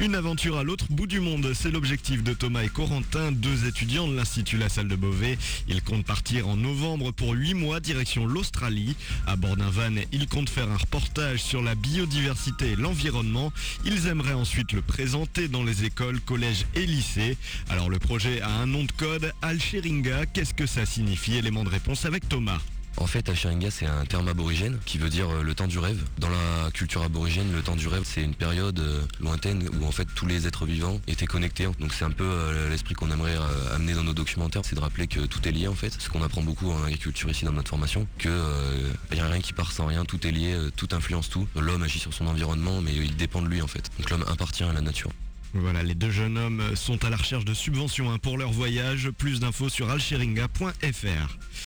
Une aventure à l'autre bout du monde, c'est l'objectif de Thomas et Corentin, deux étudiants de l'Institut La Salle de Beauvais. Ils comptent partir en novembre pour 8 mois direction l'Australie. À bord d'un van, ils comptent faire un reportage sur la biodiversité et l'environnement. Ils aimeraient ensuite le présenter dans les écoles, collèges et lycées. Alors le projet a un nom de code, Alcheringa. Qu'est-ce que ça signifie? Élément de réponse avec Thomas. En fait, Alcheringa, c'est un terme aborigène qui veut dire le temps du rêve. Dans la culture aborigène, le temps du rêve, c'est une période lointaine où en fait tous les êtres vivants étaient connectés. Donc c'est un peu l'esprit qu'on aimerait amener dans nos documentaires, c'est de rappeler que tout est lié en fait. Ce qu'on apprend beaucoup en agriculture ici dans notre formation, que y a rien qui part sans rien, tout est lié, tout influence tout. L'homme agit sur son environnement, mais il dépend de lui en fait. Donc l'homme appartient à la nature. Voilà, les deux jeunes hommes sont à la recherche de subventions pour leur voyage. Plus d'infos sur alcheringa.fr.